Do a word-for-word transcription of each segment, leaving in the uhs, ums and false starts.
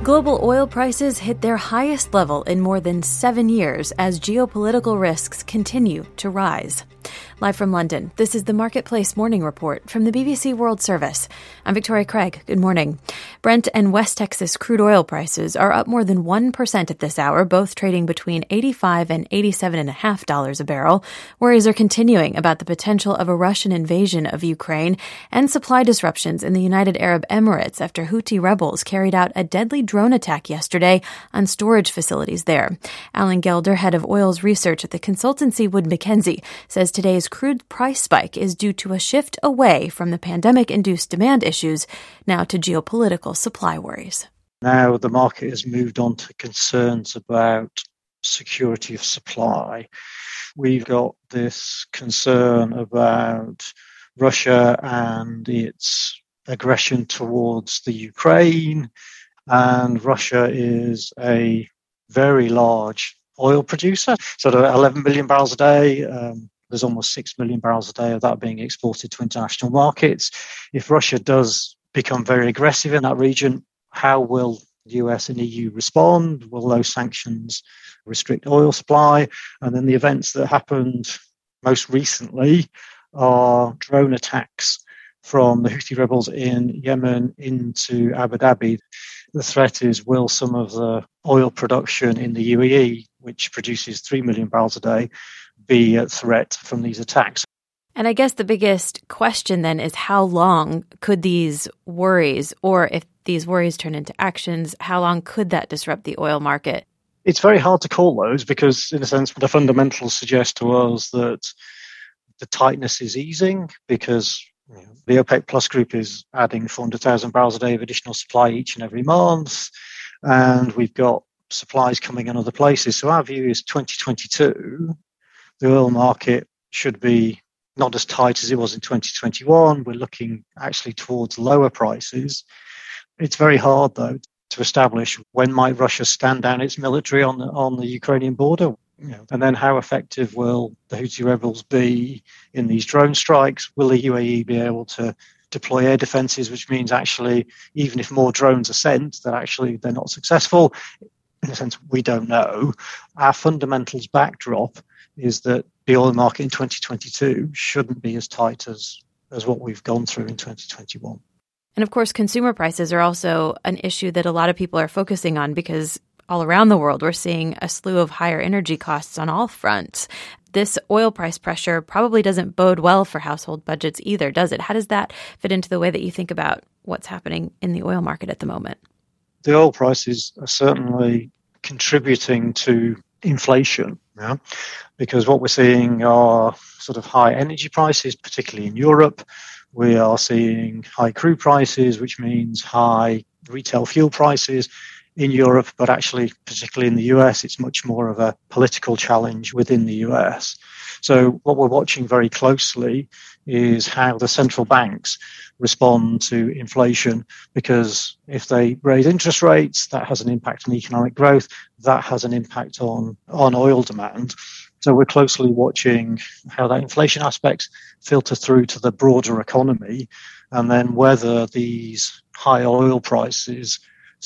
Global oil prices hit their highest level in more than seven years as geopolitical risks continue to rise. Live from London, this is the Marketplace Morning Report from the B B C World Service. I'm Victoria Craig. Good morning. Brent and West Texas crude oil prices are up more than one percent at this hour, both trading between eighty-five and eighty-seven point five dollars a barrel. Worries are continuing about the potential of a Russian invasion of Ukraine and supply disruptions in the United Arab Emirates after Houthi rebels carried out a deadly drone attack yesterday on storage facilities there. Alan Gelder, head of oils research at the consultancy Wood Mackenzie, says today's crude price spike is due to a shift away from the pandemic-induced demand issues now to geopolitical supply worries. Now the market has moved on to concerns about security of supply. We've got this concern about Russia and its aggression towards the Ukraine, and Russia is a very large oil producer, sort of eleven million barrels a day. Um, There's almost six million barrels a day of that being exported to international markets. If Russia does become very aggressive in that region, how will the U S and E U respond? Will those sanctions restrict oil supply? And then the events that happened most recently are drone attacks from the Houthi rebels in Yemen into Abu Dhabi. The threat is, will some of the oil production in the U A E, which produces three million barrels a day, be at threat from these attacks? And I guess the biggest question then is, how long could these worries, or if these worries turn into actions, how long could that disrupt the oil market? It's very hard to call those because, in a sense, the fundamentals suggest to us that the tightness is easing because you know, the OPEC Plus group is adding four hundred thousand barrels a day of additional supply each and every month, and we've got supplies coming in other places. So our view is twenty twenty-two, the oil market should be not as tight as it was in twenty twenty-one. We're looking actually towards lower prices. It's very hard, though, to establish when might Russia stand down its military on the, on the Ukrainian border, you know, and then how effective will the Houthi rebels be in these drone strikes? Will the U A E be able to deploy air defences, which means actually, even if more drones are sent, that actually they're not successful? In a sense, we don't know. Our fundamentals backdrop is that the oil market in twenty twenty-two shouldn't be as tight as, as what we've gone through in twenty twenty-one. And of course, consumer prices are also an issue that a lot of people are focusing on because all around the world, we're seeing a slew of higher energy costs on all fronts. This oil price pressure probably doesn't bode well for household budgets either, does it? How does that fit into the way that you think about what's happening in the oil market at the moment? The oil prices are certainly contributing to inflation, yeah? Because what we're seeing are sort of high energy prices, particularly in Europe. We are seeing high crude prices, which means high retail fuel prices in Europe, but actually, particularly in the U S, it's much more of a political challenge within the U S. So what we're watching very closely is how the central banks respond to inflation, because if they raise interest rates, that has an impact on economic growth, that has an impact on, on oil demand. So we're closely watching how that inflation aspects filter through to the broader economy, and then whether these high oil prices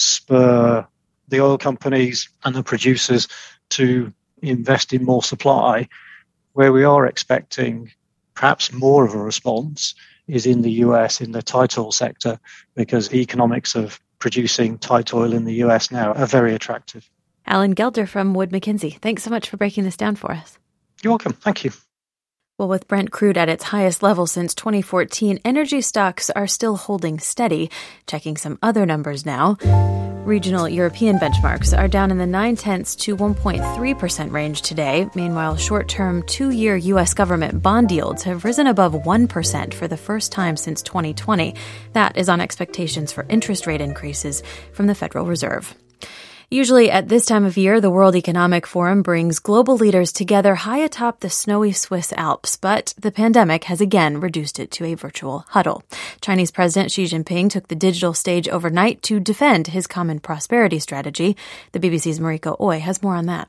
spur the oil companies and the producers to invest in more supply. Where we are expecting perhaps more of a response is in the U S in the tight oil sector, because the economics of producing tight oil in the U S now are very attractive. Alan Gelder from Wood Mackenzie, thanks so much for breaking this down for us. You're welcome. Thank you. Well, with Brent crude at its highest level since twenty fourteen, energy stocks are still holding steady. Checking some other numbers now. Regional European benchmarks are down in the nine-tenths to one point three percent range today. Meanwhile, short-term two-year U S government bond yields have risen above one percent for the first time since twenty twenty. That is on expectations for interest rate increases from the Federal Reserve. Usually at this time of year, the World Economic Forum brings global leaders together high atop the snowy Swiss Alps, but the pandemic has again reduced it to a virtual huddle. Chinese President Xi Jinping took the digital stage overnight to defend his common prosperity strategy. The B B C's Mariko Oy has more on that.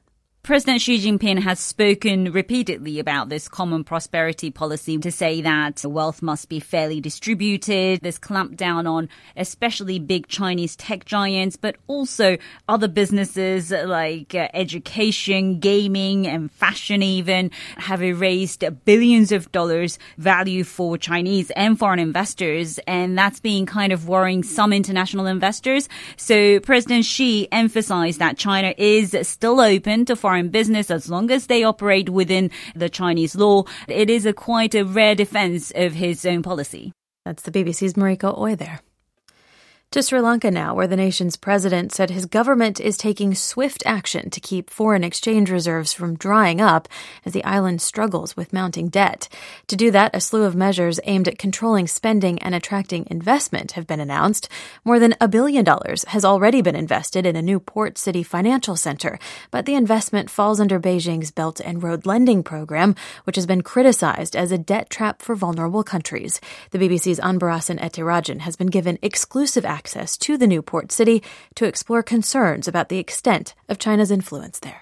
President Xi Jinping has spoken repeatedly about this common prosperity policy to say that wealth must be fairly distributed. This clampdown on especially big Chinese tech giants, but also other businesses like uh, education, gaming, and fashion even have erased billions of dollars value for Chinese and foreign investors. And that's been kind of worrying some international investors. So President Xi emphasized that China is still open to foreign business as long as they operate within the Chinese law. It is a quite a rare defense of his own policy. That's the B B C's Mariko Oy there. To Sri Lanka now, where the nation's president said his government is taking swift action to keep foreign exchange reserves from drying up as the island struggles with mounting debt. To do that, a slew of measures aimed at controlling spending and attracting investment have been announced. More than a billion dollars has already been invested in a new port city financial center, but the investment falls under Beijing's Belt and Road Lending Program, which has been criticized as a debt trap for vulnerable countries. The B B C's Anbarasan Ethirajan has been given exclusive access access to the new port city to explore concerns about the extent of China's influence there.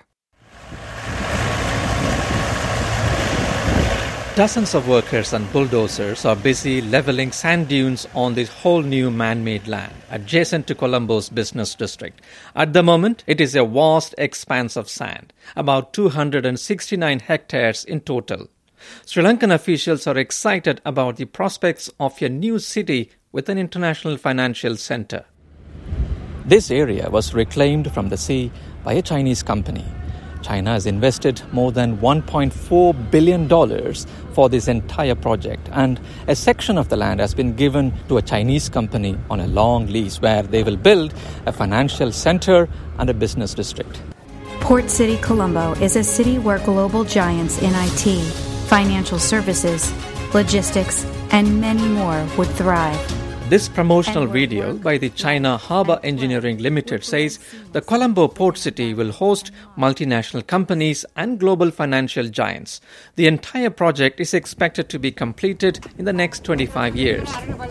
Dozens of workers and bulldozers are busy leveling sand dunes on this whole new man-made land adjacent to Colombo's business district. At the moment, it is a vast expanse of sand, about two hundred sixty-nine hectares in total. Sri Lankan officials are excited about the prospects of a new city with an international financial center. This area was reclaimed from the sea by a Chinese company. China has invested more than one point four billion dollars for this entire project, and a section of the land has been given to a Chinese company on a long lease where they will build a financial center and a business district. Port City Colombo is a city where global giants in I T, financial services, logistics, and many more would thrive. This promotional video by the China Harbour Engineering Limited says the Colombo port city will host multinational companies and global financial giants. The entire project is expected to be completed in the next twenty-five years.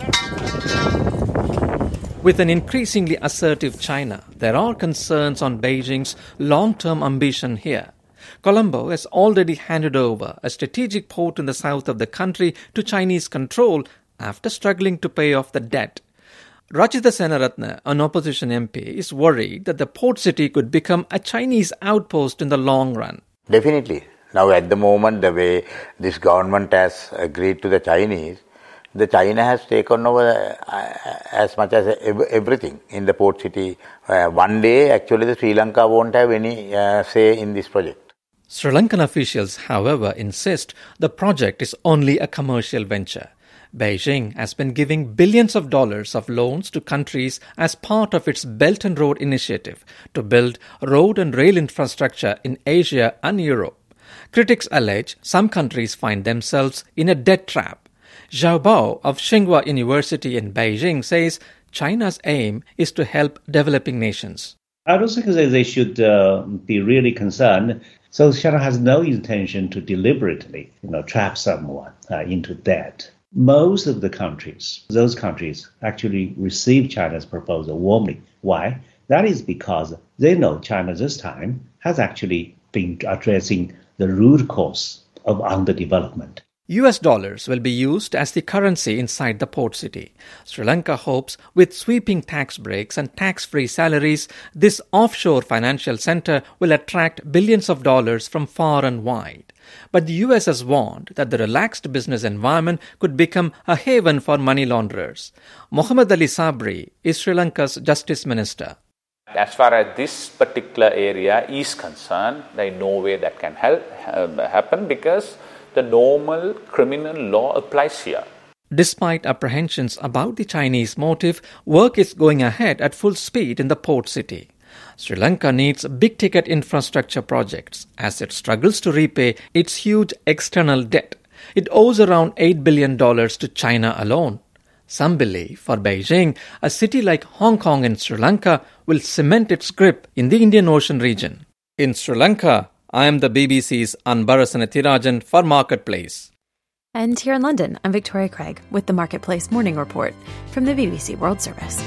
With an increasingly assertive China, there are concerns on Beijing's long-term ambition here. Colombo has already handed over a strategic port in the south of the country to Chinese control after struggling to pay off the debt. Rajitha Senaratne, an opposition M P, is worried that the port city could become a Chinese outpost in the long run. Definitely. Now at the moment, the way this government has agreed to the Chinese, the China has taken over uh, as much as everything in the port city. Uh, one day, actually, the Sri Lanka won't have any uh, say in this project. Sri Lankan officials, however, insist the project is only a commercial venture. Beijing has been giving billions of dollars of loans to countries as part of its Belt and Road initiative to build road and rail infrastructure in Asia and Europe. Critics allege some countries find themselves in a debt trap. Zhao Bao of Tsinghua University in Beijing says China's aim is to help developing nations. I don't think that they should uh, be really concerned. So China has no intention to deliberately, you know, trap someone uh, into debt. Most of the countries, those countries actually receive China's proposal warmly. Why? That is because they know China this time has actually been addressing the root cause of underdevelopment. U S dollars will be used as the currency inside the port city. Sri Lanka hopes with sweeping tax breaks and tax-free salaries, this offshore financial center will attract billions of dollars from far and wide. But the U S has warned that the relaxed business environment could become a haven for money launderers. Mohammad Ali Sabri is Sri Lanka's Justice Minister. As far as this particular area is concerned, there is no way that can help, uh, happen because the normal criminal law applies here. Despite apprehensions about the Chinese motive, work is going ahead at full speed in the port city. Sri Lanka needs big-ticket infrastructure projects as it struggles to repay its huge external debt. It owes around eight billion dollars to China alone. Some believe for Beijing, a city like Hong Kong in Sri Lanka will cement its grip in the Indian Ocean region. In Sri Lanka, I am the B B C's Anbarasan Ethirajan for Marketplace. And here in London, I'm Victoria Craig with the Marketplace Morning Report from the B B C World Service.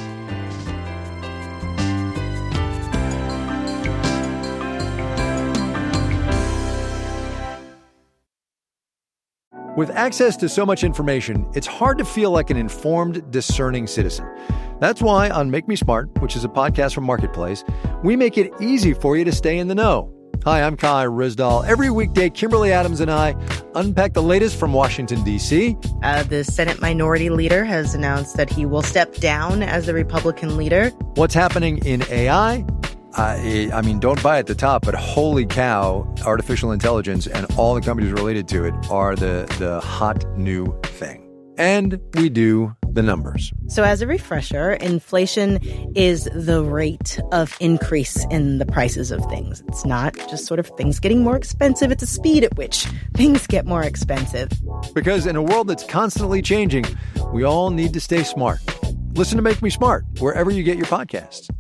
With access to so much information, it's hard to feel like an informed, discerning citizen. That's why on Make Me Smart, which is a podcast from Marketplace, we make it easy for you to stay in the know. Hi, I'm Kai Rizdal. Every weekday, Kimberly Adams and I unpack the latest from Washington, D C. Uh, the Senate Minority Leader has announced that he will step down as the Republican leader. What's happening in A I? Uh, I mean, don't buy at the top, but holy cow, artificial intelligence and all the companies related to it are the, the hot new thing. And we do the numbers. So as a refresher, inflation is the rate of increase in the prices of things. It's not just sort of things getting more expensive. It's the speed at which things get more expensive. Because in a world that's constantly changing, we all need to stay smart. Listen to Make Me Smart wherever you get your podcasts.